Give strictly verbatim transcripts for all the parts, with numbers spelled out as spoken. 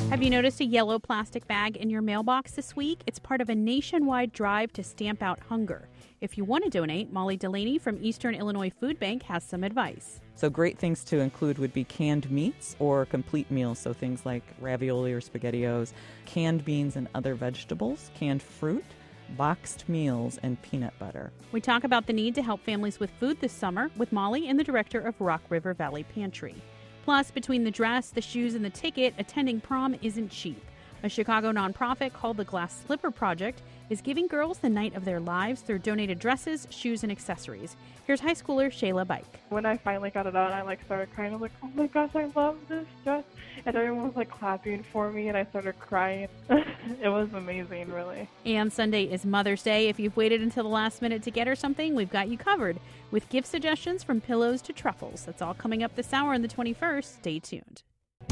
Have you noticed a yellow plastic bag in your mailbox this week? It's part of a nationwide drive to stamp out hunger. If you want to donate, Molly Delaney from Eastern Illinois Food Bank has some advice. So great things to include would be canned meats or complete meals, so things like ravioli or SpaghettiOs, canned beans and other vegetables, canned fruit, boxed meals, and peanut butter. We talk about the need to help families with food this summer with Molly and the director of Rock River Valley Pantry. Plus, between the dress, the shoes, and the ticket, attending prom isn't cheap. A Chicago nonprofit called the Glass Slipper Project is giving girls the night of their lives through donated dresses, shoes, and accessories. Here's high schooler Shayla Bike. When I finally got it on, I like started crying. I was like, oh my gosh, I love this dress. And everyone was like clapping for me, and I started crying. It was amazing, really. And Sunday is Mother's Day. If you've waited until the last minute to get her something, we've got you covered with gift suggestions from pillows to truffles. That's all coming up this hour on the twenty-first. Stay tuned.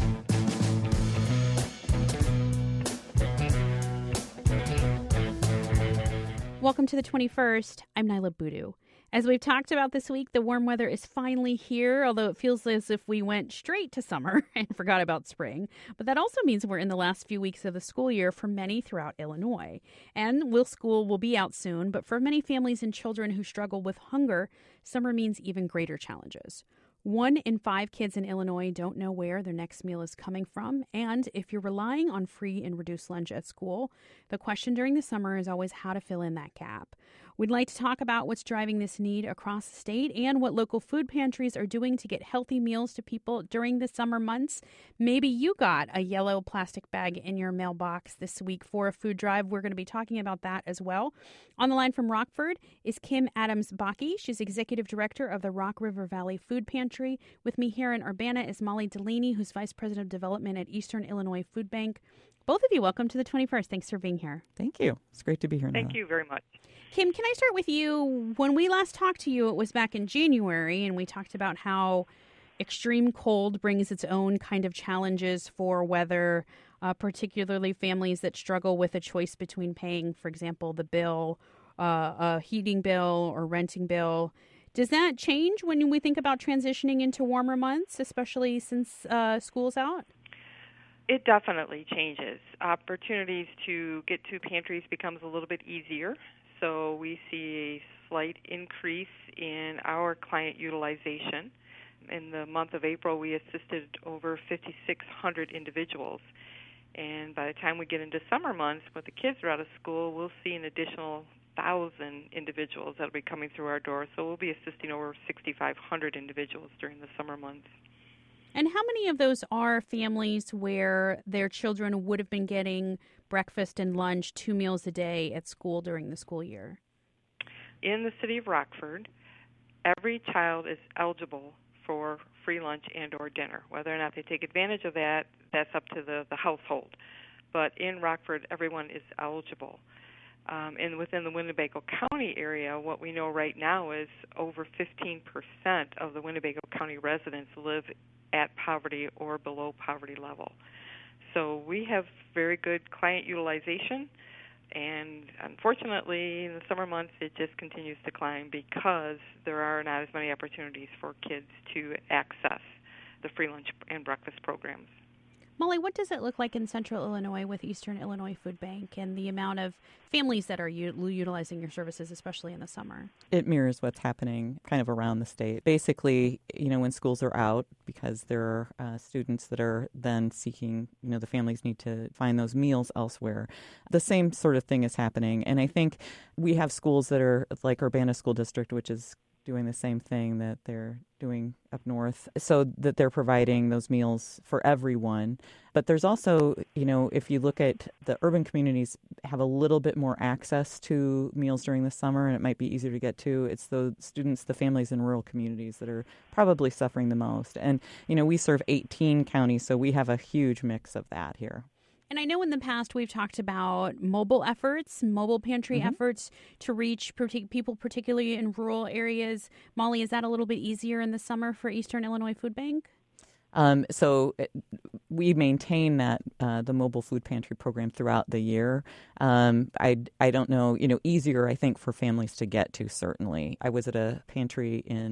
Welcome to the twenty-first. I'm Nyla Boodoo. As we've talked about this week, the warm weather is finally here, although it feels as if we went straight to summer and forgot about spring. But that also means we're in the last few weeks of the school year for many throughout Illinois. And will school will be out soon, but for many families and children who struggle with hunger, summer means even greater challenges. One in five kids in Illinois don't know where their next meal is coming from. And if you're relying on free and reduced lunch at school, the question during the summer is always how to fill in that gap. We'd like to talk about what's driving this need across the state and what local food pantries are doing to get healthy meals to people during the summer months. Maybe you got a yellow plastic bag in your mailbox this week for a food drive. We're going to be talking about that as well. On the line from Rockford is Kim Adams-Bakke. She's executive director of the Rock River Valley Food Pantry. With me here in Urbana is Molly Delaney, who's vice president of development at Eastern Illinois Food Bank. Both of you, welcome to the twenty-first. Thanks for being here. Thank you. It's great to be here now. Thank you very much. Kim, can I start with you? When we last talked to you, it was back in January, and we talked about how extreme cold brings its own kind of challenges for weather, uh, particularly families that struggle with a choice between paying, for example, the bill, uh, a heating bill or renting bill. Does that change when we think about transitioning into warmer months, especially since uh, school's out? It definitely changes. Opportunities to get to pantries becomes a little bit easier. So we see a slight increase in our client utilization. In the month of April, we assisted over fifty-six hundred individuals. And by the time we get into summer months, when the kids are out of school, we'll see an additional one thousand individuals that will be coming through our doors. So we'll be assisting over six thousand five hundred individuals during the summer months. And how many of those are families where their children would have been getting breakfast and lunch, two meals a day at school during the school year? In the city of Rockford, every child is eligible for free lunch and or dinner. Whether or not they take advantage of that, that's up to the, the household. But in Rockford, everyone is eligible. Um, and within the Winnebago County area, what we know right now is over fifteen percent of the Winnebago County residents live at poverty or below poverty level. So we have very good client utilization, and unfortunately in the summer months it just continues to climb because there are not as many opportunities for kids to access the free lunch and breakfast programs. Molly, what does it look like in Central Illinois with Eastern Illinois Food Bank and the amount of families that are u- utilizing your services, especially in the summer? It mirrors what's happening kind of around the state. Basically, you know, when schools are out, because there are uh, students that are then seeking, you know, the families need to find those meals elsewhere. The same sort of thing is happening. And I think we have schools that are like Urbana School District, which is doing the same thing that they're doing up north, so that they're providing those meals for everyone. But there's also, you know, if you look at the urban communities have a little bit more access to meals during the summer, and it might be easier to get to. It's the students, the families in rural communities that are probably suffering the most. And, you know, we serve eighteen counties, so we have a huge mix of that here. And I know in the past we've talked about mobile efforts, mobile pantry mm-hmm. efforts to reach partic- people, particularly in rural areas. Molly, is that a little bit easier in the summer for Eastern Illinois Food Bank? Um, so we maintain that uh, the mobile food pantry program throughout the year. Um, I I don't know, you know, easier I think for families to get to. Certainly, I was at a pantry in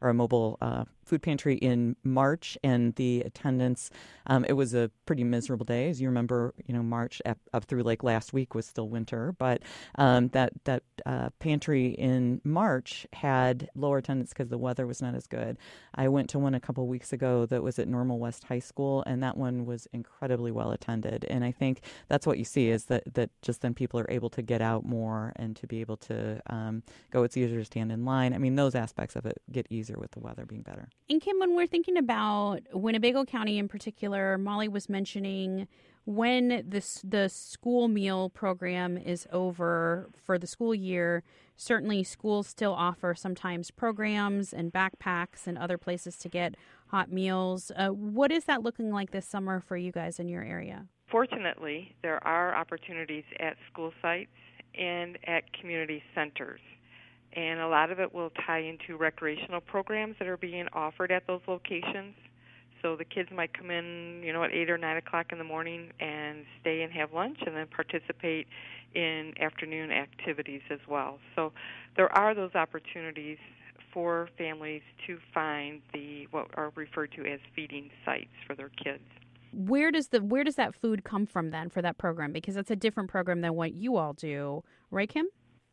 or a mobile uh, food pantry in March, and the attendance, um, it was a pretty miserable day. As you remember, you know, March up, up through like last week was still winter, but um, that, that uh, pantry in March had lower attendance because the weather was not as good. I went to one a couple weeks ago that was at Normal West High School, and that one was incredibly well attended. And I think that's what you see is that, that just then people are able to get out more and to be able to um, go. It's easier to stand in line. I mean, those aspects of it get easier with the weather being better. And Kim, when we're thinking about Winnebago County in particular, Molly was mentioning when this, the school meal program is over for the school year, certainly schools still offer sometimes programs and backpacks and other places to get hot meals. Uh, what is that looking like this summer for you guys in your area? Fortunately, there are opportunities at school sites and at community centers. And a lot of it will tie into recreational programs that are being offered at those locations. So the kids might come in, you know, at eight or nine o'clock in the morning and stay and have lunch and then participate in afternoon activities as well. So there are those opportunities for families to find the what are referred to as feeding sites for their kids. Where does the where does that food come from then for that program? Because it's a different program than what you all do, right, Kim?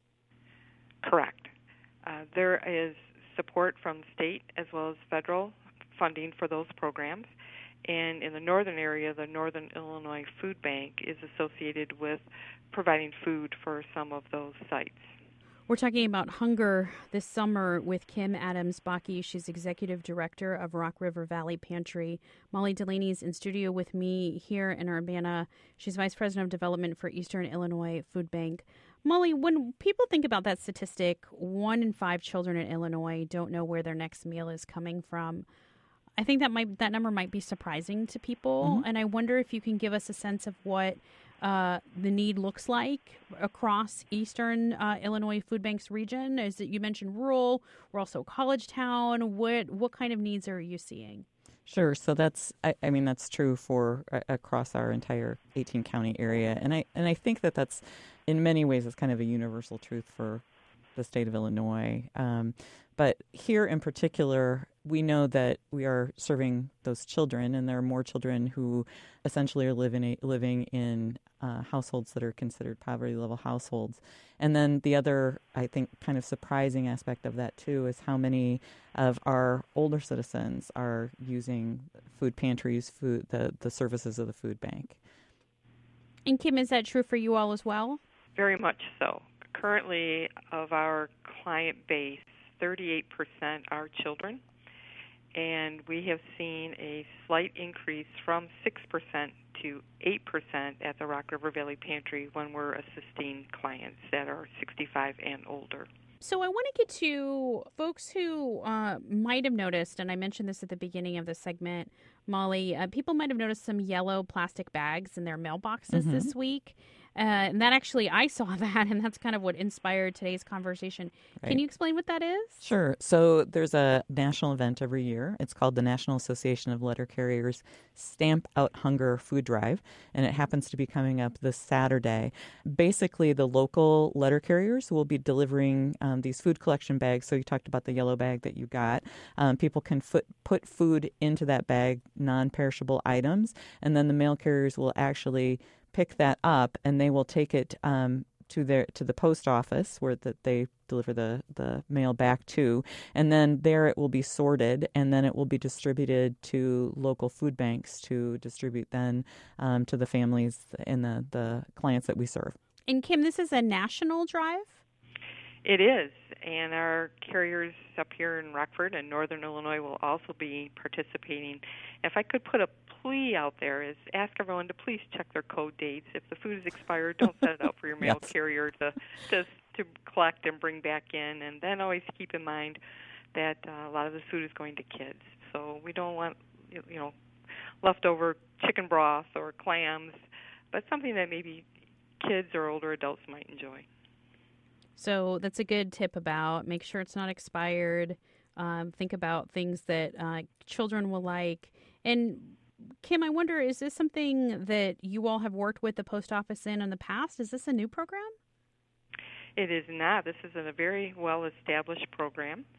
Correct. Uh, there is support from state as well as federal funding for those programs. And in the northern area, the Northern Illinois Food Bank is associated with providing food for some of those sites. We're talking about hunger this summer with Kim Adams-Bakke. She's executive director of Rock River Valley Pantry. Molly Delaney's in studio with me here in Urbana. She's vice president of development for Eastern Illinois Food Bank. Molly, when people think about that statistic, one in five children in Illinois don't know where their next meal is coming from. I think that might that number might be surprising to people, mm-hmm. and I wonder if you can give us a sense of what uh, the need looks like across Eastern uh, Illinois Food Bank's region. Is that you mentioned rural? We're also college town. What what kind of needs are you seeing? Sure. So that's, I, I mean, that's true for uh, across our entire eighteen county area. And I, and I think that that's, in many ways, it's kind of a universal truth for the state of Illinois. Um, but here in particular, we know that we are serving those children, and there are more children who essentially are living, living in uh, households that are considered poverty-level households. And then the other, I think, kind of surprising aspect of that, too, is how many of our older citizens are using food pantries, food the, the services of the food bank. And Kim, is that true for you all as well? Very much so. Currently, of our client base, thirty-eight percent are children, and we have seen a slight increase from six percent to eight percent at the Rock River Valley Pantry when we're assisting clients that are sixty-five and older. So I want to get to folks who uh, might have noticed, and I mentioned this at the beginning of the segment, Molly, uh, people might have noticed some yellow plastic bags in their mailboxes mm-hmm. this week. Uh, and that actually, I saw that, and that's kind of what inspired today's conversation. Right. Can you explain what that is? Sure. So there's a national event every year. It's called the National Association of Letter Carriers Stamp Out Hunger Food Drive, and it happens to be coming up this Saturday. Basically, the local letter carriers will be delivering um, these food collection bags. So you talked about the yellow bag that you got. Um, people can foot, put food into that bag, non-perishable items, and then the mail carriers will actually pick that up, and they will take it um, to their to the post office where that they deliver the, the mail back to, and then there it will be sorted, and then it will be distributed to local food banks to distribute then um, to the families and the, the clients that we serve. And Kim, this is a national drive? It is, and our carriers up here in Rockford and Northern Illinois will also be participating. If I could put a plea out there is ask everyone to please check their code dates. If the food is expired, don't send it out for your mail yes. carrier to, to to collect and bring back in. And then always keep in mind that uh, a lot of the food is going to kids. So we don't want, you know, leftover chicken broth or clams, but something that maybe kids or older adults might enjoy. So that's a good tip about make sure it's not expired. Um, think about things that uh, children will like. And Kim, I wonder, is this something that you all have worked with the post office in in the past? Is this a new program? It is not. This is a very well-established program,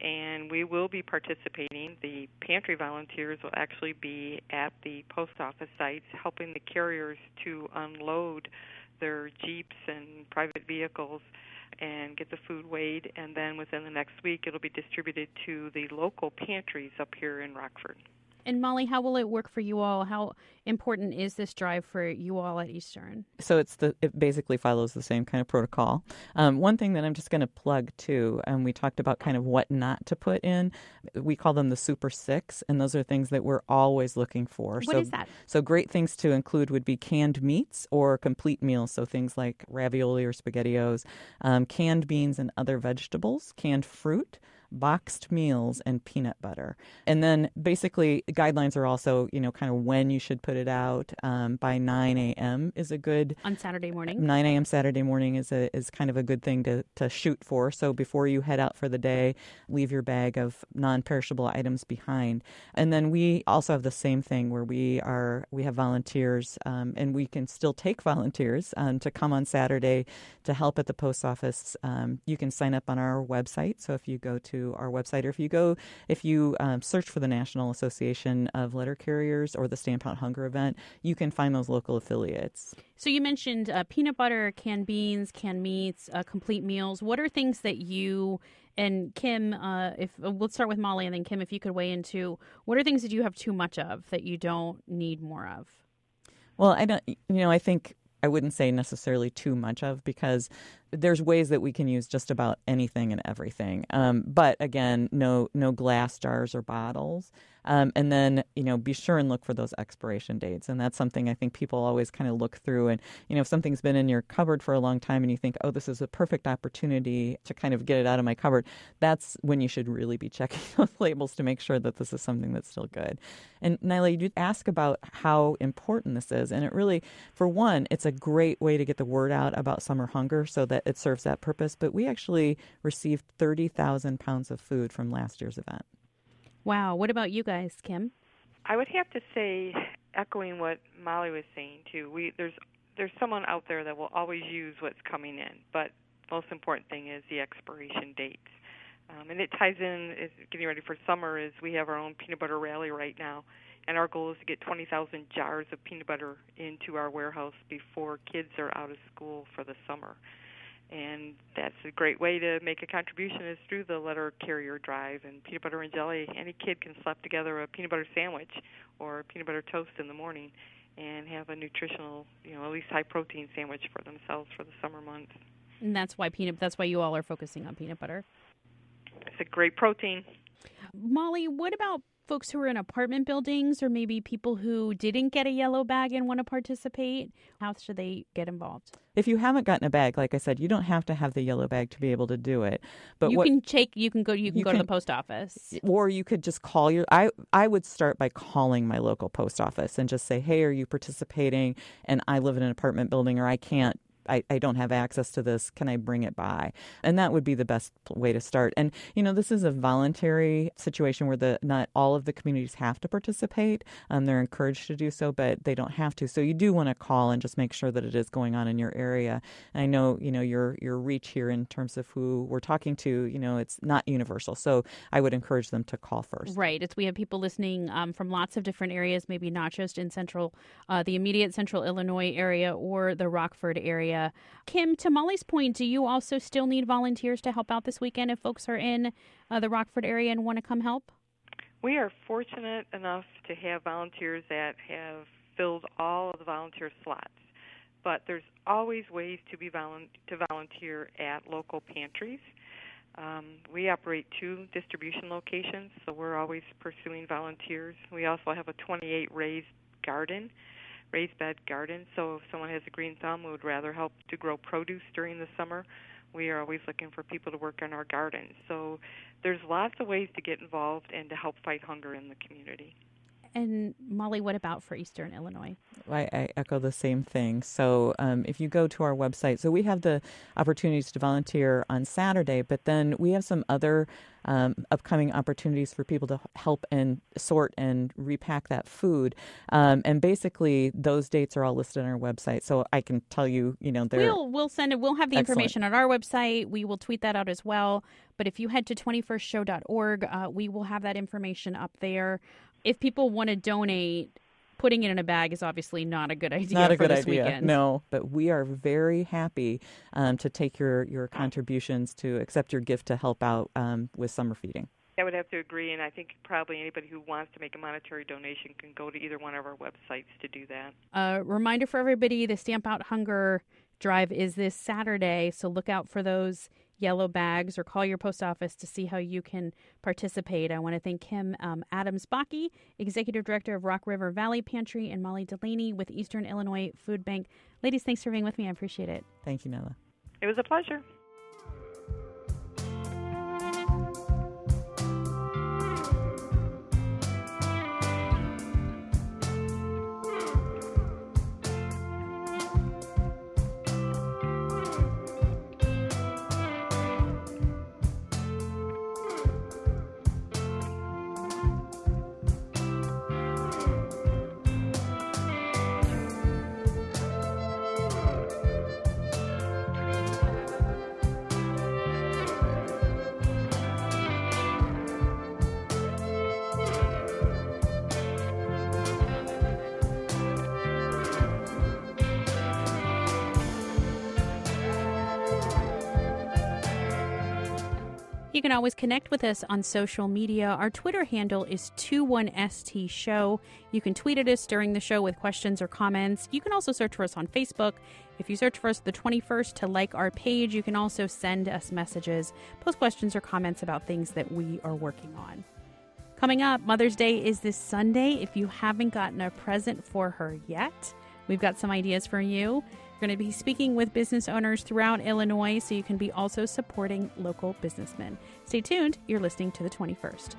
and we will be participating. The pantry volunteers will actually be at the post office sites helping the carriers to unload their Jeeps and private vehicles and get the food weighed, and then within the next week it'll be distributed to the local pantries up here in Rockford. And Molly, how will it work for you all? How important is this drive for you all at Eastern? So it's the it basically follows the same kind of protocol. Um, one thing that I'm just going to plug too, and we talked about kind of what not to put in. We call them the Super Six, and those are things that we're always looking for. What so, is that? So great things to include would be canned meats or complete meals. So things like ravioli or SpaghettiOs, um, canned beans and other vegetables, canned fruit, boxed meals, and peanut butter. And then basically guidelines are also, you know, kind of when you should put it out. Um, by nine a.m. is a good... On Saturday morning? nine a.m. Saturday morning is a is kind of a good thing to, to shoot for. So before you head out for the day, leave your bag of non-perishable items behind. And then we also have the same thing where we are we have volunteers, um, and we can still take volunteers um, to come on Saturday to help at the post office. Um, you can sign up on our website. So if you go to our website, or if you go, if you um, search for the National Association of Letter Carriers or the Stamp Out Hunger event, you can find those local affiliates. So you mentioned uh, peanut butter, canned beans, canned meats, uh, complete meals. What are things that you and Kim, uh, if uh, let's start with Molly and then Kim, if you could weigh into, what are things that you have too much of that you don't need more of? Well, I don't, you know, I think I wouldn't say necessarily too much of, because there's ways that we can use just about anything and everything. Um, but again, no no glass jars or bottles. Um, and then, you know, be sure and look for those expiration dates. And that's something I think people always kind of look through. And, you know, if something's been in your cupboard for a long time and you think, oh, this is a perfect opportunity to kind of get it out of my cupboard, that's when you should really be checking those labels to make sure that this is something that's still good. And Nyla, you did ask about how important this is. And it really, for one, it's a great way to get the word out about summer hunger so that it serves that purpose. But we actually received thirty thousand pounds of food from last year's event. Wow. What about you guys, Kim? I would have to say, echoing what Molly was saying too, we there's there's someone out there that will always use what's coming in, but the most important thing is the expiration dates. Um, and it ties in, is getting ready for summer, is we have our own peanut butter rally right now, and our goal is to get twenty thousand jars of peanut butter into our warehouse before kids are out of school for the summer. And that's a great way to make a contribution, is through the letter carrier drive. And peanut butter and jelly, any kid can slap together a peanut butter sandwich or a peanut butter toast in the morning and have a nutritional, you know, at least high protein sandwich for themselves for the summer months. And that's why peanut. That's why you all are focusing on peanut butter. It's a great protein. Molly, what about folks who are in apartment buildings, or maybe people who didn't get a yellow bag and want to participate? How should they get involved? If you haven't gotten a bag, like I said, you don't have to have the yellow bag to be able to do it. But you what, can take. You can go. You can you go can, to the post office, or you could just call your. I I would start by calling my local post office and just say, "Hey, are you participating? And I live in an apartment building, or I can't. I, I don't have access to this. Can I bring it by?" And that would be the best way to start. And, you know, this is a voluntary situation where the not all of the communities have to participate. Um, they're encouraged to do so, but they don't have to. So you do want to call and just make sure that it is going on in your area. And I know, you know, your your reach here in terms of who we're talking to, you know, it's not universal. So I would encourage them to call first. Right. It's we have people listening um, from lots of different areas, maybe not just in central, uh, the immediate central Illinois area or the Rockford area. Kim, to Molly's point, do you also still need volunteers to help out this weekend if folks are in uh, the Rockford area and want to come help? We are fortunate enough to have volunteers that have filled all of the volunteer slots. But there's always ways to be volu- to volunteer at local pantries. Um, we operate two distribution locations, so we're always pursuing volunteers. We also have a twenty-eight raised garden. raised bed garden, so if someone has a green thumb who would rather help to grow produce during the summer, we are always looking for people to work on our gardens. So there's lots of ways to get involved and to help fight hunger in the community. And Molly, what about for Eastern Illinois? I, I echo the same thing. So um, if you go to our website, so we have the opportunities to volunteer on Saturday, but then we have some other um, upcoming opportunities for people to help and sort and repack that food. Um, and basically, those dates are all listed on our website. So I can tell you, you know, they're We'll, we'll send it. We'll have the excellent. information on our website. We will tweet that out as well. But if you head to twenty-first show dot org, uh, we will have that information up there. If people want to donate, putting it in a bag is obviously not a good idea Not a for good this idea, weekend. no. But we are very happy um, to take your, your contributions, to accept your gift to help out um, with summer feeding. I would have to agree, and I think probably anybody who wants to make a monetary donation can go to either one of our websites to do that. A uh, reminder for everybody, the Stamp Out Hunger Drive is this Saturday, so look out for those yellow bags or call your post office to see how you can participate. I want to thank Kim um, Adams-Bakke, Executive Director of Rock River Valley Pantry, and Molly Delaney with Eastern Illinois Food Bank. Ladies, thanks for being with me. I appreciate it. Thank you, Nyla. It was a pleasure. You can always connect with us on social media. Our Twitter handle is twenty-one S T Show. You can tweet at us during the show with questions or comments. You can also search for us on Facebook. If you search for us the twenty-first to like our page, you can also send us messages, post questions or comments about things that we are working on. Coming up, Mother's Day is this Sunday. If you haven't gotten a present for her yet, we've got some ideas for you. We're going to be speaking with business owners throughout Illinois, so you can be also supporting local businessmen. Stay tuned. You're listening to the twenty-first.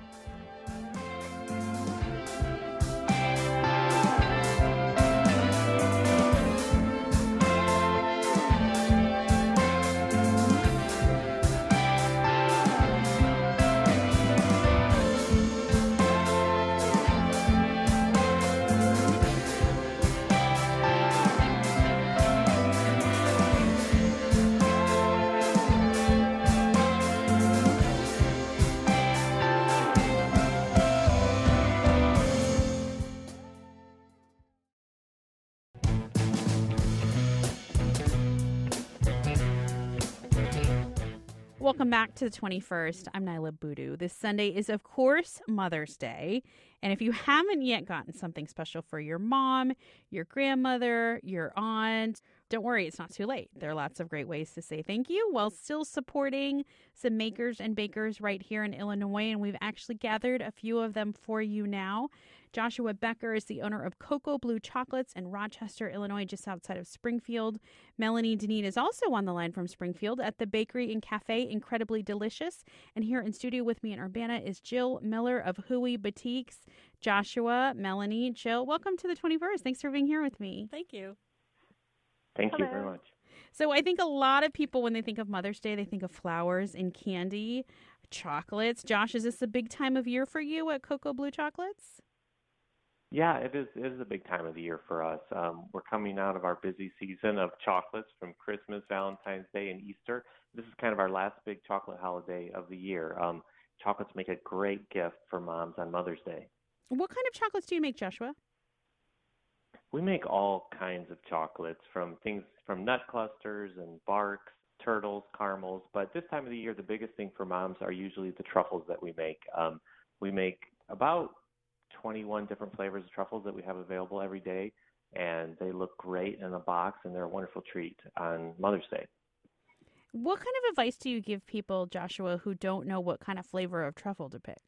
Welcome back to the twenty-first. I'm Nyla Boodoo. This Sunday is, of course, Mother's Day. And if you haven't yet gotten something special for your mom, your grandmother, your aunt, don't worry, it's not too late. There are lots of great ways to say thank you while still supporting some makers and bakers right here in Illinois. And we've actually gathered a few of them for you now. Joshua Becker is the owner of Cocoa Blue Chocolates in Rochester, Illinois, just outside of Springfield. Melanie Deneen is also on the line from Springfield at the Bakery and Cafe Incredibly Delicious. And here in studio with me in Urbana is Jill Miller of Hui Boutiques. Joshua, Melanie, Jill, welcome to the twenty-first. Thanks for being here with me. Thank you. Thank Hello. you very much. So I think a lot of people, when they think of Mother's Day, they think of flowers and candy, chocolates. Josh, is this a big time of year for you at Cocoa Blue Chocolates? Yeah, it is. It is a big time of the year for us. Um, we're coming out of our busy season of chocolates from Christmas, Valentine's Day, and Easter. This is kind of our last big chocolate holiday of the year. Um, chocolates make a great gift for moms on Mother's Day. What kind of chocolates do you make, Joshua? We make all kinds of chocolates, from things from nut clusters and barks, turtles, caramels. But this time of the year, the biggest thing for moms are usually the truffles that we make. Um, we make about twenty-one different flavors of truffles that we have available every day, and they look great in a box, and they're a wonderful treat on Mother's Day. What kind of advice do you give people, Joshua, who don't know what kind of flavor of truffle to pick?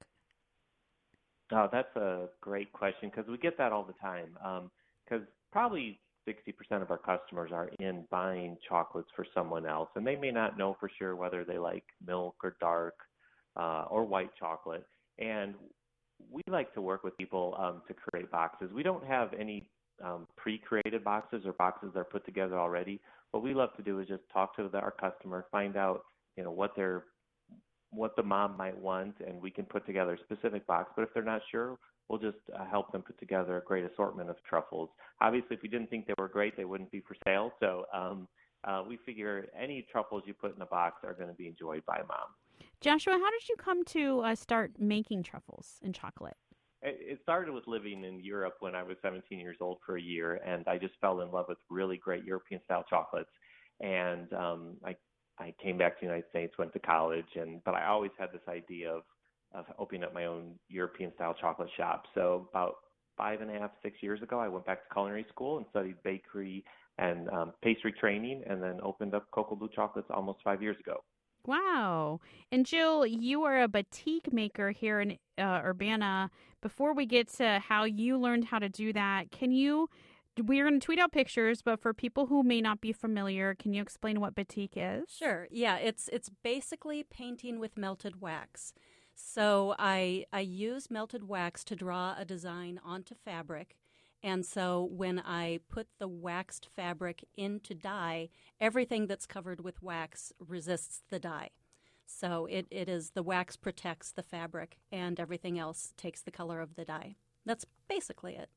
Oh, that's a great question, because we get that all the time. Because um, probably sixty percent of our customers are in buying chocolates for someone else, and they may not know for sure whether they like milk or dark uh, or white chocolate. And we like to work with people um, to create boxes. We don't have any um, pre-created boxes or boxes that are put together already. What we love to do is just talk to the, our customer, find out, you know, what their what the mom might want, and we can put together a specific box. But if they're not sure, we'll just uh, help them put together a great assortment of truffles. Obviously, if we didn't think they were great, they wouldn't be for sale. So um, uh, we figure any truffles you put in a box are going to be enjoyed by mom. Joshua, how did you come to uh, start making truffles and chocolate? It started with living in Europe when I was seventeen years old for a year, and I just fell in love with really great European-style chocolates. And um, I I came back to the United States, went to college, and but I always had this idea of, of opening up my own European-style chocolate shop. So about five and a half, six years ago, I went back to culinary school and studied bakery and um, pastry training, and then opened up Cocoa Blue Chocolates almost five years ago. Wow. And Jill, you are a batik maker here in uh, Urbana. Before we get to how you learned how to do that, can you, we're going to tweet out pictures, but for people who may not be familiar, can you explain what batik is? Sure. Yeah, it's it's basically painting with melted wax. So I I use melted wax to draw a design onto fabric. And so when I put the waxed fabric into dye, everything that's covered with wax resists the dye. So it, it is the wax protects the fabric and everything else takes the color of the dye. That's basically it.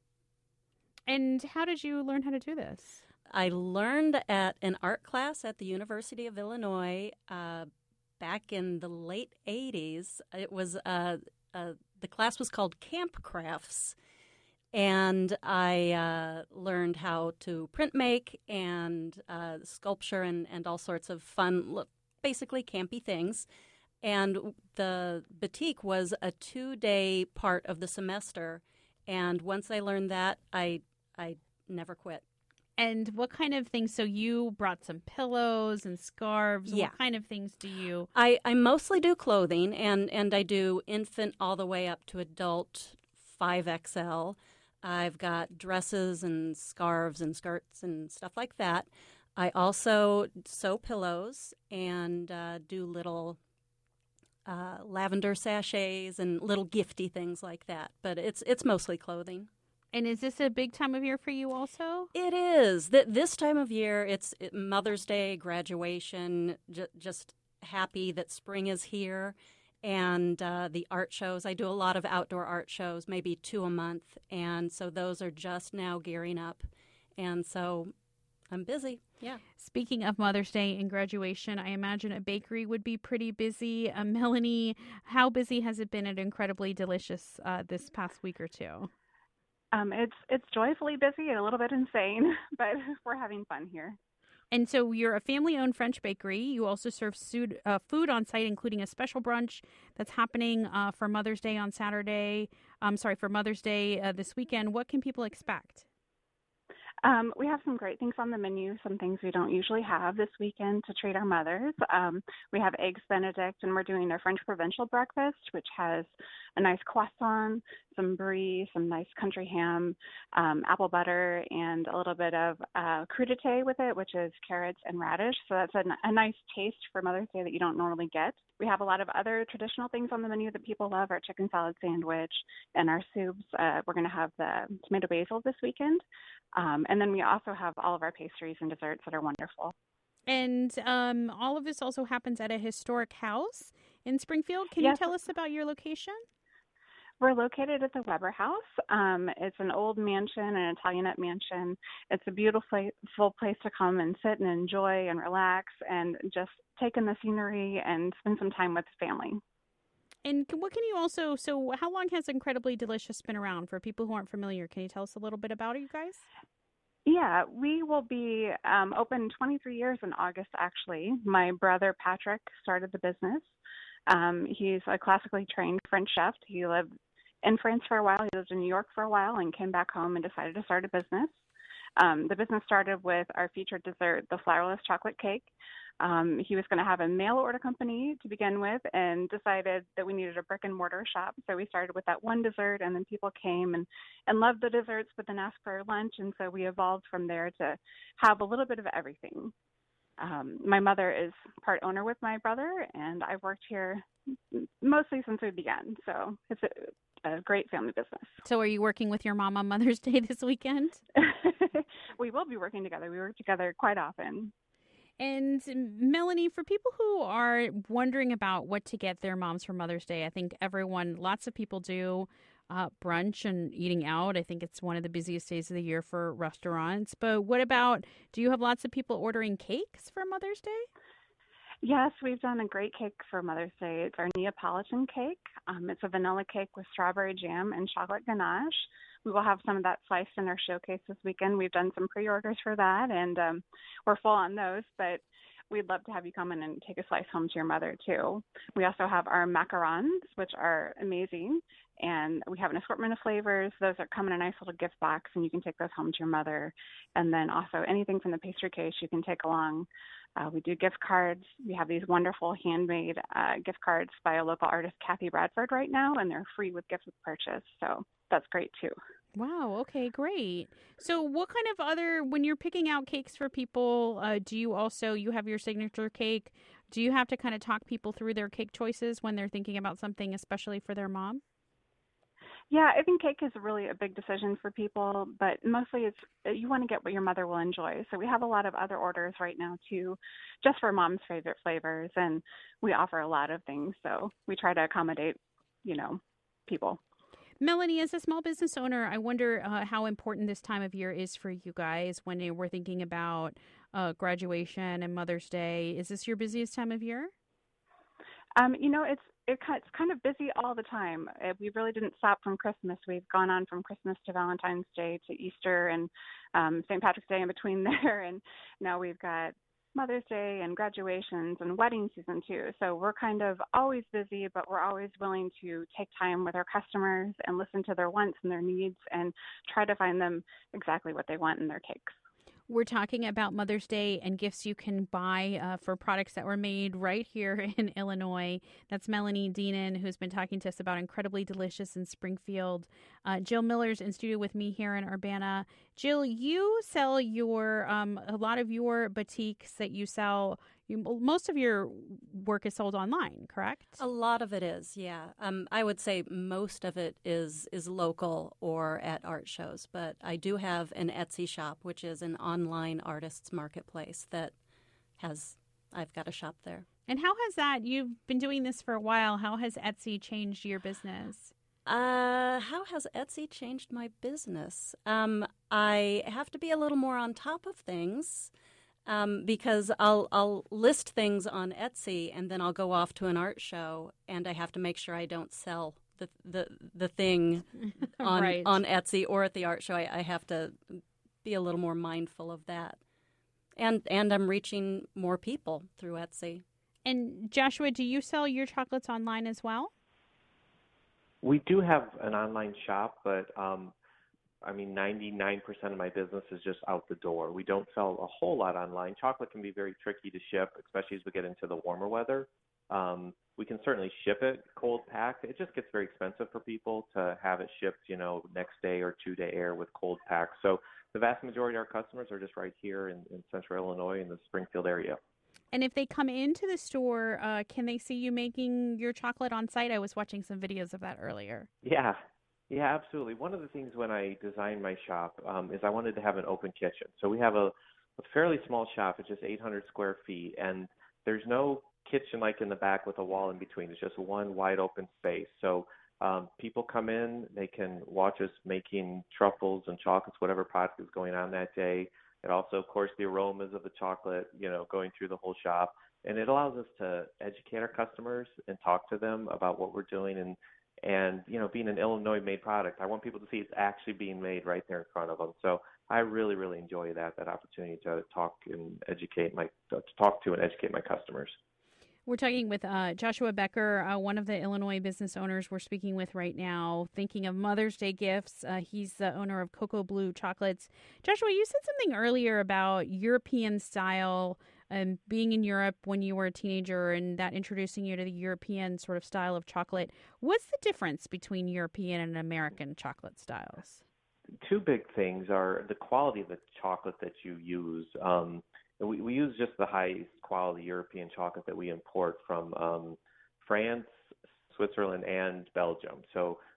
And how did you learn how to do this? I learned at an art class at the University of Illinois uh, back in the late eighties. It was uh, uh, the class was called Camp Crafts. And I uh, learned how to print make and uh, sculpture and, and all sorts of fun, basically campy things. And the batik was a two-day part of the semester. And once I learned that, I I never quit. And what kind of things? So you brought some pillows and scarves. Yeah. What kind of things do you? I, I mostly do clothing, and, and I do infant all the way up to adult five X L. I've got dresses and scarves and skirts and stuff like that. I also sew pillows and uh, do little uh, lavender sachets and little gifty things like that. But it's it's mostly clothing. And is this a big time of year for you also? It is. Th- this time of year, it's it, Mother's Day, graduation, j- just happy that spring is here. And uh, the art shows, I do a lot of outdoor art shows, maybe two a month. And so those are just now gearing up. And so I'm busy. Yeah. Speaking of Mother's Day and graduation, I imagine a bakery would be pretty busy. Uh, Melanie, how busy has it been at Incredibly Delicious uh, this past week or two? Um, it's it's joyfully busy and a little bit insane, but we're having fun here. And so you're a family-owned French bakery. You also serve food, uh, food on site, including a special brunch that's happening uh, for Mother's Day on Saturday. I'm sorry, for Mother's Day uh, this weekend. What can people expect? Um, we have some great things on the menu, some things we don't usually have this weekend to treat our mothers. Um, we have Eggs Benedict, and we're doing a French provincial breakfast, which has a nice croissant, some brie, some nice country ham, um, apple butter, and a little bit of uh, crudité with it, which is carrots and radish. So that's a, a nice taste for Mother's Day that you don't normally get. We have a lot of other traditional things on the menu that people love, our chicken salad sandwich and our soups. Uh, we're going to have the tomato basil this weekend. Um, and then we also have all of our pastries and desserts that are wonderful. And um, all of this also happens at a historic house in Springfield. Can Yes. you tell us about your location? We're located at the Weber House. Um, it's an old mansion, an Italianate mansion. It's a beautiful full place to come and sit and enjoy and relax and just take in the scenery and spend some time with family. And can, what can you also, so how long has Incredibly Delicious been around? For people who aren't familiar, can you tell us a little bit about it, you guys? Yeah, we will be um, open twenty-three years in August, actually. My brother, Patrick, started the business. Um, he's a classically trained French chef. He lived in France for a while. He lived in New York for a while and came back home and decided to start a business. Um, the business started with our featured dessert, the flourless chocolate cake. Um, he was going to have a mail order company to begin with and decided that we needed a brick and mortar shop. So we started with that one dessert, and then people came and, and loved the desserts but then asked for lunch. And so we evolved from there to have a little bit of everything. Um, my mother is part owner with my brother, and I've worked here mostly since we began. So it's a a great family business. So are you working with your mom on Mother's Day this weekend? We will be working together. We work together quite often. And Melanie, for people who are wondering about what to get their moms for Mother's Day, I think everyone, lots of people do uh, brunch and eating out. I think it's one of the busiest days of the year for restaurants. But what about, do you have lots of people ordering cakes for Mother's Day? Yes, we've done a great cake for Mother's Day. It's our Neapolitan cake. Um, it's a vanilla cake with strawberry jam and chocolate ganache. We will have some of that sliced in our showcase this weekend. We've done some pre-orders for that, and um, we're full on those, but we'd love to have you come in and take a slice home to your mother, too. We also have our macarons, which are amazing, and we have an assortment of flavors. Those are come in a nice little gift box, and you can take those home to your mother. And then also anything from the pastry case you can take along. Uh, we do gift cards. We have these wonderful handmade uh, gift cards by a local artist, Kathy Bradford, right now, and they're free with gift with purchase, so that's great, too. Wow. Okay, great. So what kind of other, when you're picking out cakes for people, uh, do you also, you have your signature cake. Do you have to kind of talk people through their cake choices when they're thinking about something, especially for their mom? Yeah, I think cake is really a big decision for people, but mostly it's you want to get what your mother will enjoy. So we have a lot of other orders right now, too, just for mom's favorite flavors, and we offer a lot of things. So we try to accommodate, you know, people. Melanie, as a small business owner, I wonder uh, how important this time of year is for you guys when you we're thinking about uh, graduation and Mother's Day. Is this your busiest time of year? Um, you know, it's it, it's kind of busy all the time. Uh, We really didn't stop from Christmas. We've gone on from Christmas to Valentine's Day to Easter and um, Saint Patrick's Day in between there. And now we've got Mother's Day and graduations and wedding season too. So we're kind of always busy, but we're always willing to take time with our customers and listen to their wants and their needs and try to find them exactly what they want in their cakes. We're talking about Mother's Day and gifts you can buy uh, for products that were made right here in Illinois. That's Melanie Deenan, who's been talking to us about Incredibly Delicious in Springfield. Uh, Jill Miller's in studio with me here in Urbana. Jill, you sell your um, a lot of your boutiques that you sell. You, most of your work is sold online, correct? A lot of it is, yeah. Um, I would say most of it is is local or at art shows, but I do have an Etsy shop, which is an online artists marketplace that has, I've got a shop there. And how has that, you've been doing this for a while, how has Etsy changed your business? Uh, how has Etsy changed my business? Um, I have to be a little more on top of things. Um, because I'll I'll list things on Etsy and then I'll go off to an art show and I have to make sure I don't sell the the, the thing on right. on Etsy or at the art show. I, I have to be a little more mindful of that. And and I'm reaching more people through Etsy. And Joshua, do you sell your chocolates online as well? We do have an online shop, but um, I mean, ninety-nine percent of my business is just out the door. We don't sell a whole lot online. Chocolate can be very tricky to ship, especially as we get into the warmer weather. Um, we can certainly ship it cold packed. It just gets very expensive for people to have it shipped, you know, next day or two day air with cold pack. So the vast majority of our customers are just right here in, in central Illinois in the Springfield area. And if they come into the store, uh, can they see you making your chocolate on site? I was watching some videos of that earlier. Yeah. Yeah, absolutely. One of the things when I designed my shop um, is I wanted to have an open kitchen. So we have a, a fairly small shop. It's just eight hundred square feet, and there's no kitchen like in the back with a wall in between. It's just one wide open space. So um, people come in, they can watch us making truffles and chocolates, whatever product is going on that day. It also, of course, the aromas of the chocolate, you know, going through the whole shop. And it allows us to educate our customers and talk to them about what we're doing. And And, you know, being an Illinois-made product, I want people to see it's actually being made right there in front of them. So I really, really enjoy that, that opportunity to talk and educate my, to talk to and educate my customers. We're talking with uh, Joshua Becker, uh, one of the Illinois business owners we're speaking with right now, thinking of Mother's Day gifts. Uh, he's the owner of Cocoa Blue Chocolates. Joshua, you said something earlier about European style and being in Europe when you were a teenager and that introducing you to the European sort of style of chocolate. What's the difference between European and American chocolate styles? Two big things are the quality of the chocolate that you use. Um, we, we use just the highest quality European chocolate that we import from um, France, Switzerland, and Belgium. So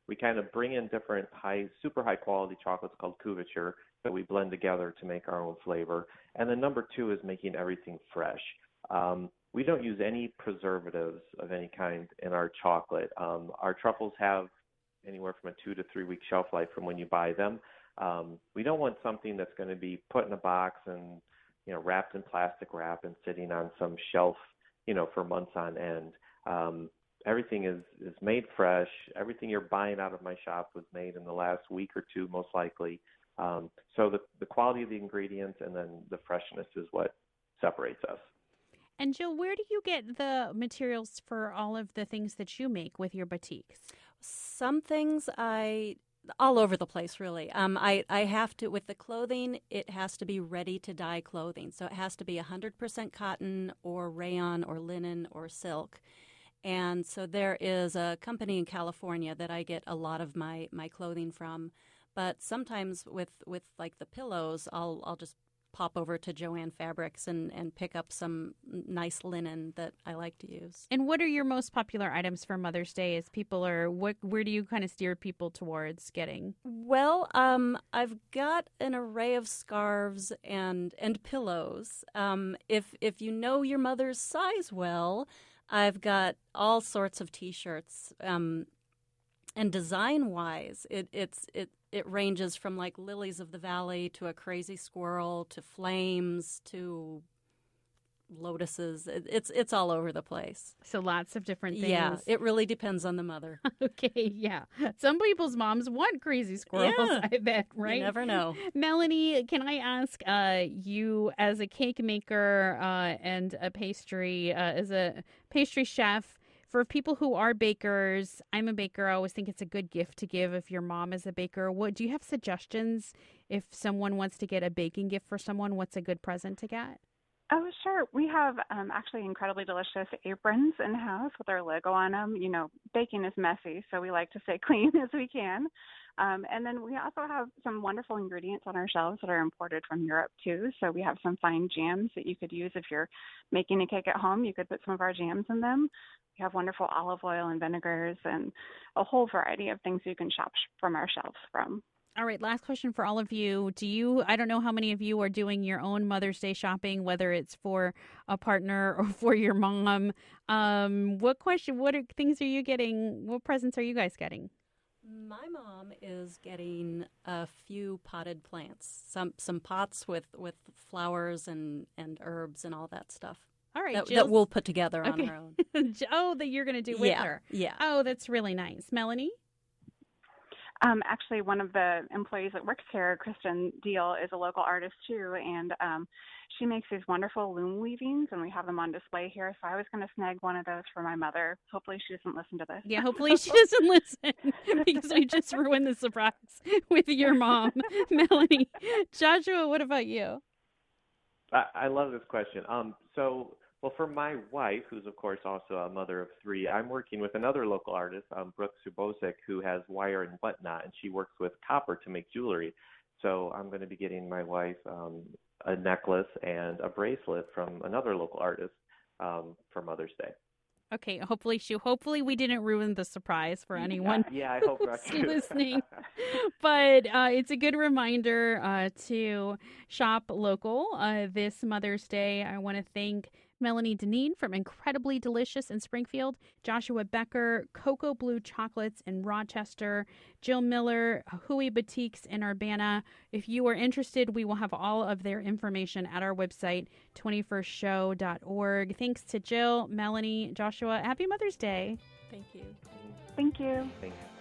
we kind of bring in different high, super high quality chocolates called couverture that we blend together to make our own flavor. And then number two is making everything fresh. Um, we don't use any preservatives of any kind in our chocolate. Um, our truffles have anywhere from a two to three week shelf life from when you buy them. Um, we don't want something that's going to be put in a box and, you know, wrapped in plastic wrap and sitting on some shelf, you know, for months on end. Um, everything is, is made fresh. Everything you're buying out of my shop was made in the last week or two, most likely. Um, so the, the quality of the ingredients and then the freshness is what separates us. And Jill, where do you get the materials for all of the things that you make with your boutiques? Some things I... all over the place, really. Um, I, I have to, with the clothing, it has to be ready-to-dye clothing. So it has to be one hundred percent cotton or rayon or linen or silk. And so there is a company in California that I get a lot of my, my clothing from. But sometimes with, with like the pillows, I'll I'll just pop over to Joann Fabrics and, and pick up some nice linen that I like to use. And what are your most popular items for Mother's Day? As people are, what, where do you kind of steer people towards getting? Well, um, I've got an array of scarves and and pillows. Um, if if you know your mother's size well, I've got all sorts of T-shirts. Um, and design-wise, it it's it. It ranges from like lilies of the valley to a crazy squirrel to flames to lotuses. It, it's it's all over the place. So lots of different things. Yeah, it really depends on the mother. Okay, yeah. Some people's moms want crazy squirrels, yeah. I bet, right? You never know. Melanie, can I ask uh, you, as a cake maker uh, and a pastry, uh, as a pastry chef, for people who are bakers, I'm a baker. I always think it's a good gift to give if your mom is a baker. What do you have suggestions if someone wants to get a baking gift for someone? What's a good present to get? Oh, sure. We have um, actually incredibly delicious aprons in-house with our logo on them. You know, baking is messy, so we like to stay clean as we can. Um, and then we also have some wonderful ingredients on our shelves that are imported from Europe, too. So we have some fine jams that you could use if you're making a cake at home. You could put some of our jams in them. We have wonderful olive oil and vinegars and a whole variety of things you can shop from our shelves from. All right, last question for all of you. Do you, I don't know how many of you are doing your own Mother's Day shopping, whether it's for a partner or for your mom. Um, what question, what are, things are you getting, what presents are you guys getting? My mom is getting a few potted plants, some some pots with, with flowers and, and herbs and all that stuff. All right, that, that we'll put together okay. on our own. Oh, that you're going to do with yeah, her. Yeah. Oh, that's really nice. Melanie? Um, actually, one of the employees that works here, Kristen Deal, is a local artist too, and um, she makes these wonderful loom weavings, and we have them on display here. So I was going to snag one of those for my mother. Hopefully, she doesn't listen to this. Yeah, hopefully she doesn't listen because we just ruined the surprise with your mom, Melanie. Joshua, what about you? I, I love this question. Um, so. Well, for my wife, who's, of course, also a mother of three, I'm working with another local artist, um, Brooke Subosic, who has wire and whatnot, and she works with copper to make jewelry. So I'm going to be getting my wife um, a necklace and a bracelet from another local artist um, for Mother's Day. Okay, hopefully she. Hopefully we didn't ruin the surprise for anyone yeah, yeah, I hope who's listening. But uh, it's a good reminder uh, to shop local uh, this Mother's Day. I want to thank Melanie Deneen from Incredibly Delicious in Springfield, Joshua Becker, Cocoa Blue Chocolates in Rochester, Jill Miller, Hui Boutiques in Urbana. If you are interested, we will have all of their information at our website, twenty-first show dot org. Thanks to Jill, Melanie, Joshua. Happy Mother's Day. Thank you. Thank you. Thank you.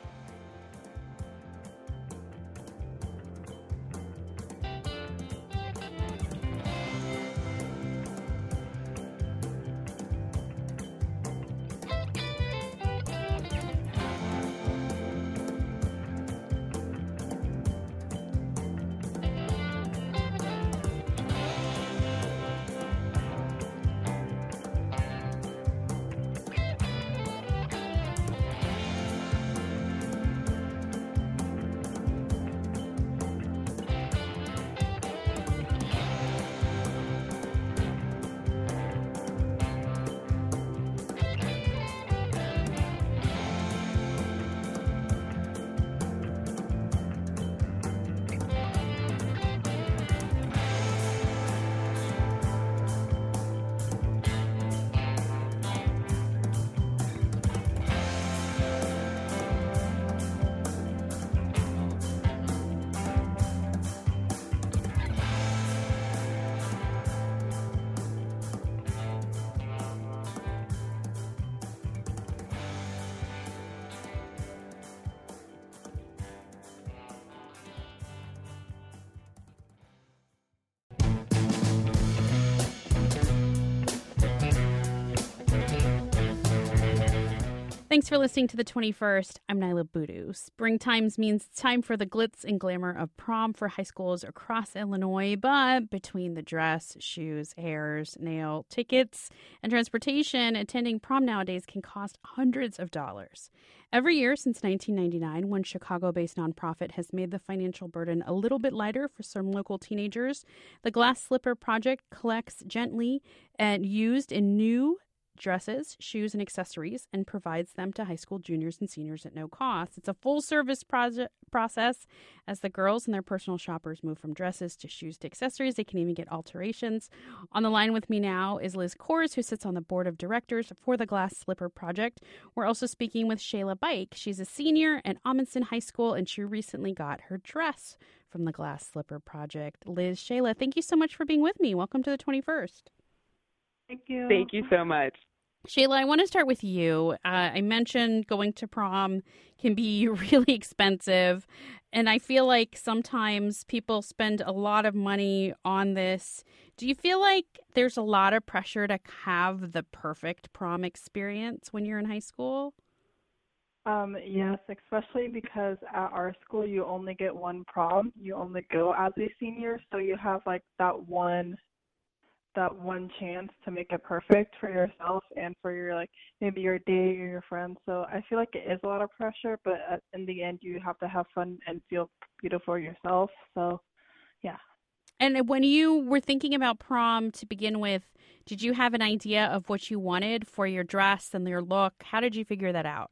Thanks for listening to The twenty-first. I'm Nyla Boodoo. Springtime means it's time for the glitz and glamour of prom for high schools across Illinois, but between the dress, shoes, hairs, nail, tickets, and transportation, attending prom nowadays can cost hundreds of dollars. Every year since nineteen ninety-nine, one Chicago-based nonprofit has made the financial burden a little bit lighter for some local teenagers. The Glass Slipper Project collects gently and used in new dresses, shoes, and accessories and provides them to high school juniors and seniors at no cost. It's a full-service project process as the girls and their personal shoppers move from dresses to shoes to accessories. They can even get alterations. On the line with me now is Liz Kors, who sits on the board of directors for the Glass Slipper Project. We're also speaking with Shayla Bike. She's a senior at Amundsen High School, and she recently got her dress from the Glass Slipper Project. Liz, Shayla, thank you so much for being with me. Welcome to the twenty-first. Thank you. Thank you so much. Shayla, I want to start with you. Uh, I mentioned going to prom can be really expensive, and I feel like sometimes people spend a lot of money on this. Do you feel like there's a lot of pressure to have the perfect prom experience when you're in high school? Um, yes, especially because at our school you only get one prom. You only go as a senior, so you have like that one that one chance to make it perfect for yourself and for your, like, maybe your date or your friends. So I feel like it is a lot of pressure, but at, in the end you have to have fun and feel beautiful yourself. So yeah. And when you were thinking about prom to begin with, did you have an idea of what you wanted for your dress and your look? How did you figure that out?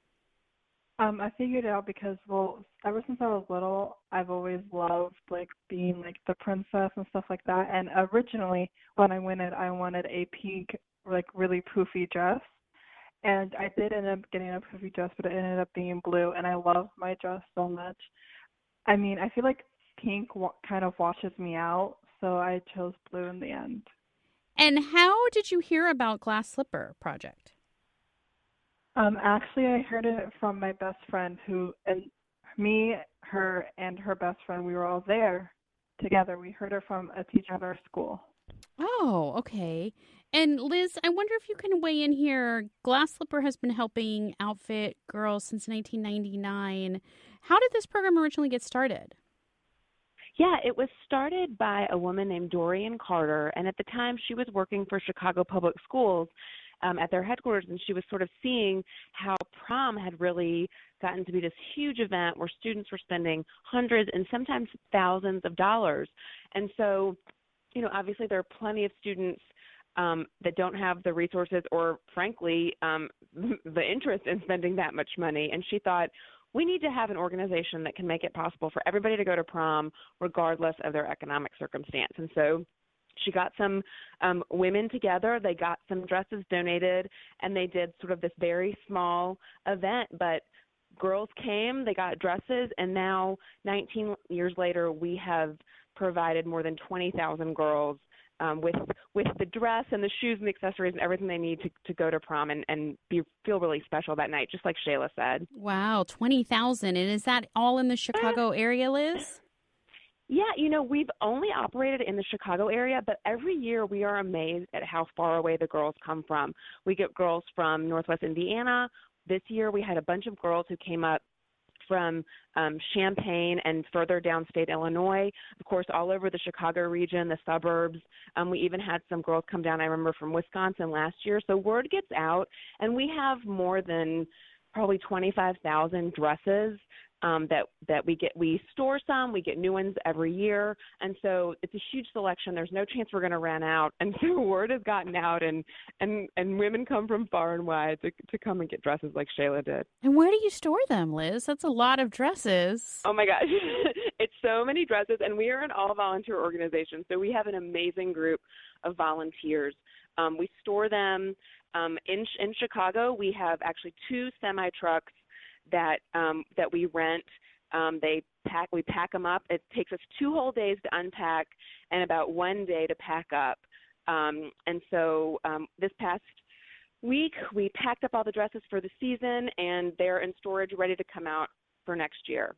Um, I figured it out because, well, ever since I was little, I've always loved, like, being, like, the princess and stuff like that. And originally, when I went in, I wanted a pink, like, really poofy dress. And I did end up getting a poofy dress, but it ended up being blue. And I love my dress so much. I mean, I feel like pink wa- kind of washes me out, so I chose blue in the end. And how did you hear about Glass Slipper Project? Um, actually, I heard it from my best friend who, and me, her, and her best friend, we were all there together. We heard her from a teacher at our school. Oh, okay. And Liz, I wonder if you can weigh in here. Glass Slipper has been helping outfit girls since nineteen ninety-nine. How did this program originally get started? Yeah, it was started by a woman named Dorian Carter, and at the time she was working for Chicago Public Schools um, at their headquarters, and she was sort of seeing how prom had really gotten to be this huge event where students were spending hundreds and sometimes thousands of dollars. And so, you know, obviously there are plenty of students um, that don't have the resources or, frankly, um, the interest in spending that much money. And she thought, we need to have an organization that can make it possible for everybody to go to prom regardless of their economic circumstance. And so she got some um, women together. They got some dresses donated, and they did sort of this very small event. But girls came, they got dresses, and now nineteen years later, we have provided more than twenty thousand girls um, with with the dress and the shoes and the accessories and everything they need to, to go to prom and, and be, feel really special that night, just like Shayla said. Wow, twenty thousand. And is that all in the Chicago area, Liz? Yeah, you know, we've only operated in the Chicago area, but every year we are amazed at how far away the girls come from. We get girls from Northwest Indiana. This year we had a bunch of girls who came up from um, Champaign and further downstate Illinois, of course, all over the Chicago region, the suburbs. Um, we even had some girls come down, I remember, from Wisconsin last year. So word gets out, and we have more than probably twenty-five thousand dresses um, that that we get. We store some, we get new ones every year, and so it's a huge selection. There's no chance we're going to run out, and so word has gotten out, and and and women come from far and wide to to come and get dresses like Shayla did. And where do you store them, Liz? That's a lot of dresses. Oh my gosh, it's so many dresses, and we are an all-volunteer organization, so we have an amazing group of volunteers. Um, we store them um, in in Chicago. We have actually two semi trucks that um, that we rent. Um, they pack. We pack them up. It takes us two whole days to unpack and about one day to pack up. Um, and so um, this past week, we packed up all the dresses for the season, and they're in storage, ready to come out for next year.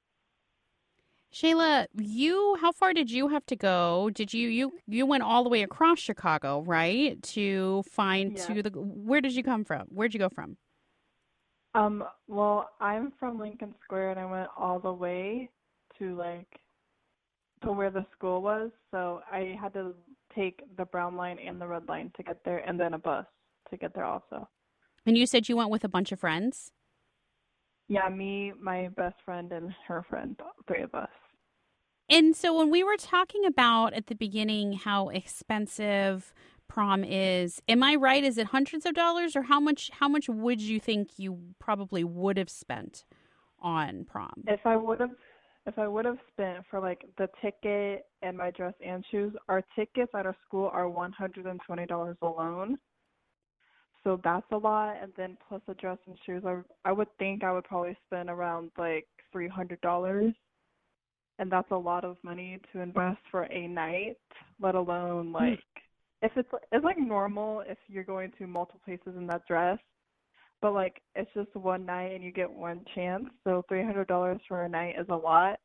Shayla, you, how far did you have to go? Did you, you, you went all the way across Chicago, right? To find Yeah. to the, where did you come from? Where'd you go from? Um, well, I'm from Lincoln Square, and I went all the way to like to where the school was, so I had to take the brown line and the red line to get there, and then a bus to get there also. And you said you went with a bunch of friends? Yeah, me, my best friend, and her friend, three of us. And so when we were talking about at the beginning how expensive prom is, am I right? Is it hundreds of dollars, or how much how much would you think you probably would have spent on prom? If I would have if I would have spent for like the ticket and my dress and shoes, our tickets at our school are one hundred twenty dollars alone. So that's a lot, and then plus the dress and shoes, I I would think I would probably spend around like three hundred dollars. And that's a lot of money to invest for a night, let alone like if it's it's like normal if you're going to multiple places in that dress, but like it's just one night and you get one chance. So three hundred dollars for a night is a lot.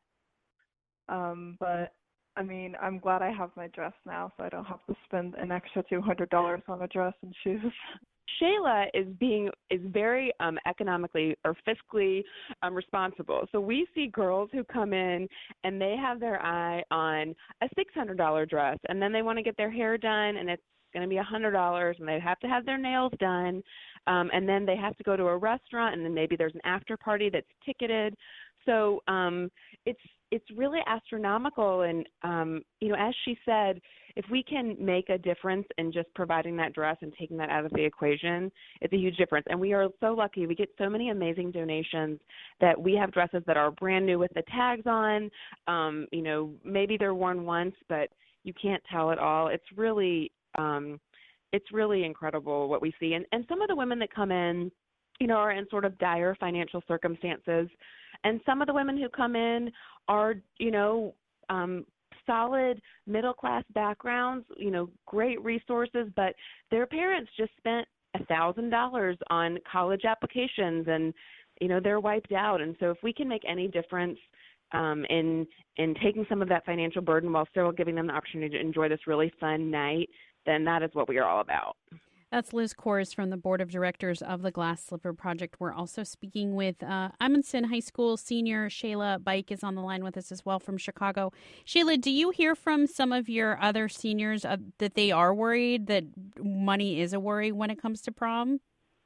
Um, but I mean, I'm glad I have my dress now, so I don't have to spend an extra two hundred dollars on a dress and shoes. Shayla is being is very um, economically or fiscally um, responsible. So we see girls who come in and they have their eye on a six hundred dollars dress, and then they want to get their hair done, and it's going to be one hundred dollars, and they have to have their nails done, um, and then they have to go to a restaurant, and then maybe there's an after party that's ticketed. So um, it's it's really astronomical, and um, you know, as she said, if we can make a difference in just providing that dress and taking that out of the equation, it's a huge difference. And we are so lucky. We get so many amazing donations that we have dresses that are brand new with the tags on. Um, you know, maybe they're worn once, but you can't tell at all. It's really um, it's really incredible what we see. And and some of the women that come in, you know, are in sort of dire financial circumstances. And some of the women who come in are, you know, um, solid middle-class backgrounds, you know, great resources, but their parents just spent one thousand dollars on college applications and, you know, they're wiped out. And so if we can make any difference um, in in taking some of that financial burden while still giving them the opportunity to enjoy this really fun night, then that is what we are all about. That's Liz Kors from the Board of Directors of the Glass Slipper Project. We're also speaking with uh, Amundsen High School senior Shayla Bike is on the line with us as well from Chicago. Shayla, do you hear from some of your other seniors uh, that they are worried, that money is a worry when it comes to prom?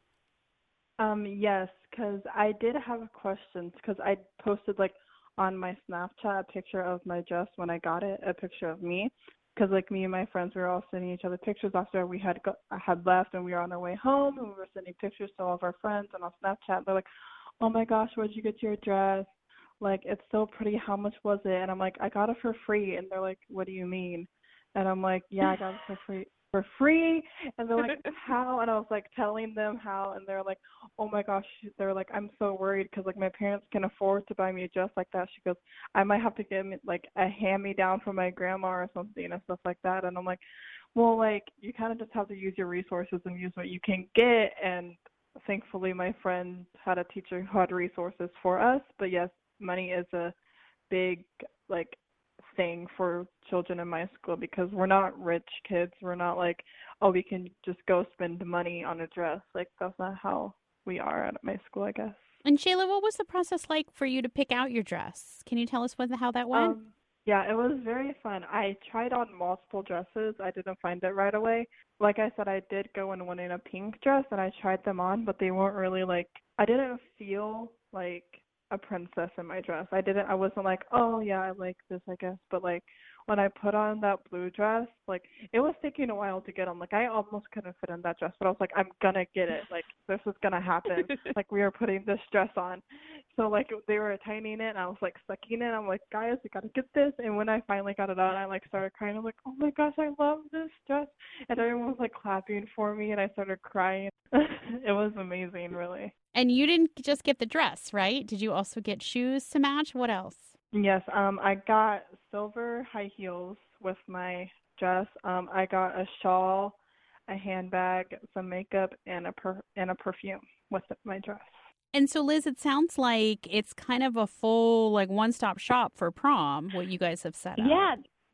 Um, yes, because I did have questions because I posted like on my Snapchat a picture of my dress when I got it, a picture of me. Because, like, me and my friends, we were all sending each other pictures after we had go- had left and we were on our way home, and we were sending pictures to all of our friends and on Snapchat. They're like, oh, my gosh, where'd you get your dress? Like, it's so pretty. How much was it? And I'm like, I got it for free. And they're like, what do you mean? And I'm like, yeah, I got it for free. For free? And they're like, how? And I was, like, telling them how. And they're like, oh, my gosh. They're like, I'm so worried because, like, my parents can afford to buy me a dress like that. She goes, I might have to get me, like, a hand-me-down from my grandma or something and stuff like that. And I'm like, well, like, you kind of just have to use your resources and use what you can get. And thankfully, my friend had a teacher who had resources for us. But, yes, money is a big, like, thing for children in my school because we're not rich kids. We're not like, oh, we can just go spend money on a dress. Like, that's not how we are at my school, I guess. And Shayla, what was the process like for you to pick out your dress? Can you tell us what, how that went? Um, yeah, it was very fun. I tried on multiple dresses. I didn't find it right away. Like I said, I did go and went in a pink dress, and I tried them on, but they weren't really like, I didn't feel like a princess in my dress. I didn't, I wasn't like, oh yeah, I like this, I guess. But like when I put on that blue dress, like it was taking a while to get on. Like I almost couldn't fit in that dress, but I was like, I'm gonna get it. Like this is gonna happen. Like we are putting this dress on. So like they were tightening it and I was like sucking it. I'm like, guys, we gotta get this. And when I finally got it on, I like started crying. I'm like, oh my gosh, I love this dress. And everyone was like clapping for me and I started crying. It was amazing, really. And you didn't just get the dress, right? Did you also get shoes to match? What else? Yes, um, I got silver high heels with my dress. Um, I got a shawl, a handbag, some makeup, and a per- and a perfume with my dress. And so, Liz, it sounds like it's kind of a full, like, one-stop shop for prom, what you guys have set up. Yeah,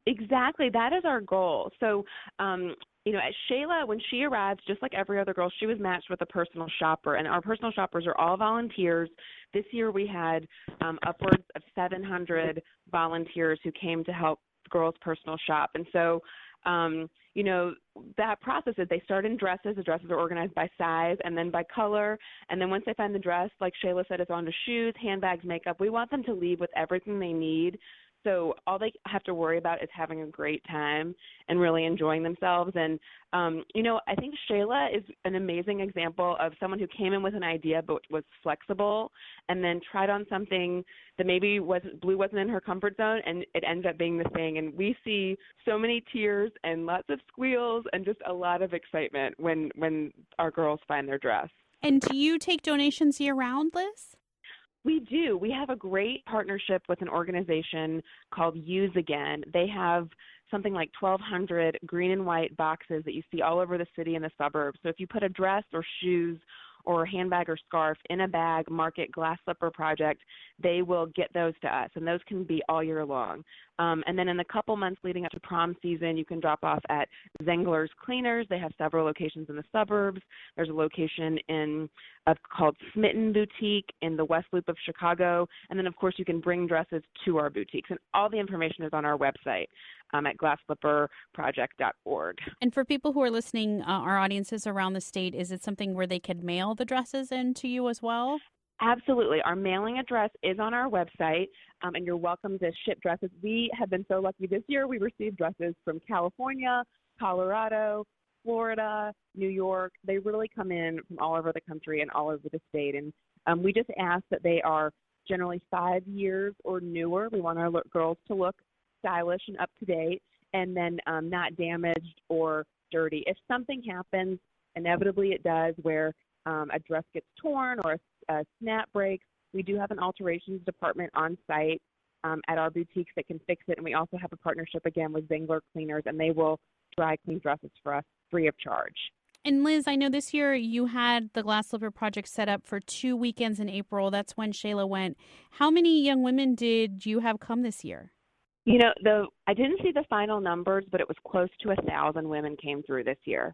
Exactly. That is our goal. So, um, you know, at Shayla, when she arrived, just like every other girl, she was matched with a personal shopper. And our personal shoppers are all volunteers. This year we had um, upwards of seven hundred volunteers who came to help girls personal shop. And so, um, you know, that process is they start in dresses. The dresses are organized by size and then by color. And then once they find the dress, like Shayla said, it's on to shoes, handbags, makeup. We want them to leave with everything they need. So all they have to worry about is having a great time and really enjoying themselves. And, um, you know, I think Shayla is an amazing example of someone who came in with an idea but was flexible and then tried on something that maybe wasn't blue wasn't in her comfort zone, and it ended up being the thing. And we see so many tears and lots of squeals and just a lot of excitement when, when our girls find their dress. And do you take donations year-round, Liz? We do. We have a great partnership with an organization called Use Again. They have something like twelve hundred green and white boxes that you see all over the city and the suburbs. So if you put a dress or shoes or a handbag or scarf in a bag, mark it Glass Slipper Project, they will get those to us, and those can be all year long. Um, and then in the couple months leading up to prom season, you can drop off at Zengler's Cleaners. They have several locations in the suburbs. There's a location in uh, called Smitten Boutique in the West Loop of Chicago. And then, of course, you can bring dresses to our boutiques. And all the information is on our website um, at glass slipper project dot org. And for people who are listening, uh, our audiences around the state, is it something where they could mail the dresses in to you as well? Absolutely. Our mailing address is on our website, um, and you're welcome to ship dresses. We have been so lucky this year. We received dresses from California, Colorado, Florida, New York. They really come in from all over the country and all over the state. And um, we just ask that they are generally five years or newer. We want our look, girls to look stylish and up to date, and then um, not damaged or dirty. If something happens, inevitably it does, where um, a dress gets torn or a Uh, snap breaks, we do have an alterations department on site um, at our boutiques that can fix it. And we also have a partnership, again, with Zengler Cleaners, and they will dry clean dresses for us free of charge. And Liz, I know this year you had the Glass Slipper Project set up for two weekends in April. That's when Shayla went. How many young women did you have come this year? You know, the I didn't see the final numbers, but it was close to a thousand women came through this year.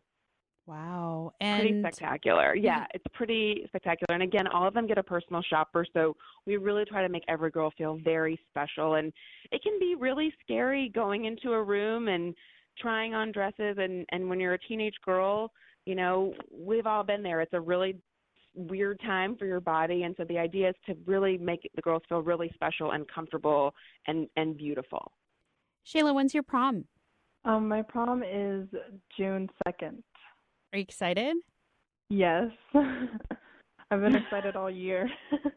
Wow. And pretty spectacular. Yeah, it's pretty spectacular. And again, all of them get a personal shopper, so we really try to make every girl feel very special. And it can be really scary going into a room and trying on dresses. And, and when you're a teenage girl, you know, we've all been there. It's a really weird time for your body. And so the idea is to really make the girls feel really special and comfortable and, and beautiful. Shayla, when's your prom? Um, my prom is June second. Are you excited? Yes. I've been excited all year.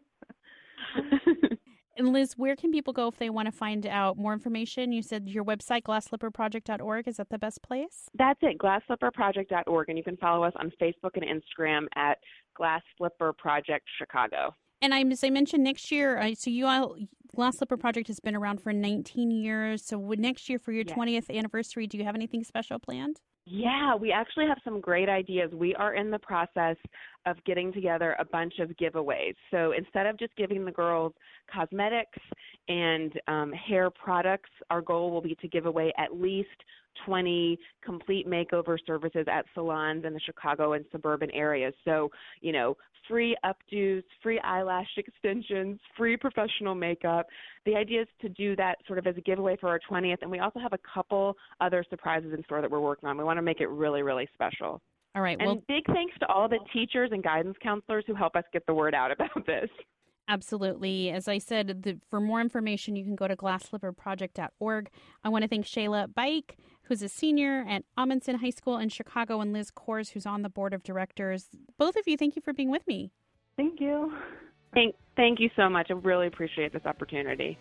And Liz, where can people go if they want to find out more information? You said your website, glass slipper project dot org. Is that the best place? That's it, glass slipper project dot org. And you can follow us on Facebook and Instagram at Glass Slipper Project Chicago. And I, as I mentioned, next year, uh, so you all, Glass Slipper Project has been around for nineteen years. So would next year for your yes. twentieth anniversary, do you have anything special planned? Yeah, we actually have some great ideas. We are in the process of getting together a bunch of giveaways. So instead of just giving the girls cosmetics and um, hair products, our goal will be to give away at least twenty complete makeover services at salons in the Chicago and suburban areas. So, you know, free updos, free eyelash extensions, free professional makeup. The idea is to do that sort of as a giveaway for our twentieth, and we also have a couple other surprises in store that we're working on. We want to make it really, really special. All right. And well, big thanks to all the teachers and guidance counselors who help us get the word out about this. Absolutely. As I said, the, for more information, you can go to glass slipper project dot org. I want to thank Shayla Bike, who's a senior at Amundsen High School in Chicago, and Liz Kors, who's on the board of directors. Both of you, thank you for being with me. Thank you. Thank, thank you so much. I really appreciate this opportunity.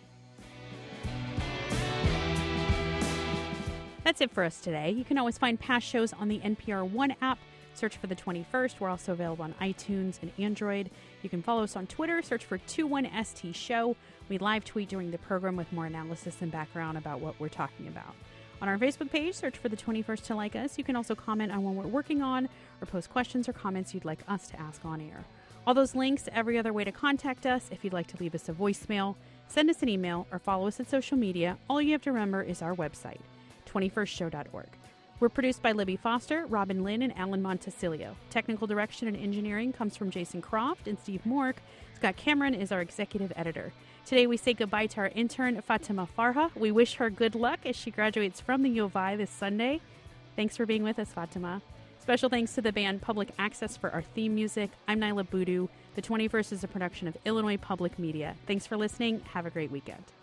That's it for us today. You can always find past shows on the N P R One app. Search for the twenty-first. We're also available on iTunes and Android. You can follow us on Twitter. Search for twenty-one S T Show. We live tweet during the program with more analysis and background about what we're talking about. On our Facebook page, search for the twenty-first to like us. You can also comment on what we're working on or post questions or comments you'd like us to ask on air. All those links, every other way to contact us. If you'd like to leave us a voicemail, Send us an email or follow us at social media. All you have to remember is our website, twenty-first show dot org. We're produced by Libby Foster, Robin Lynn, and Alan Montecillo. Technical direction and engineering comes from Jason Croft and Steve Mork. Scott Cameron is our executive editor. Today we say goodbye to our intern, Fatima Farha. We wish her good luck as she graduates from the U of I this Sunday. Thanks for being with us, Fatima. Special thanks to the band Public Access for our theme music. I'm Nyla Boodoo. The twenty-first is a production of Illinois Public Media. Thanks for listening. Have a great weekend.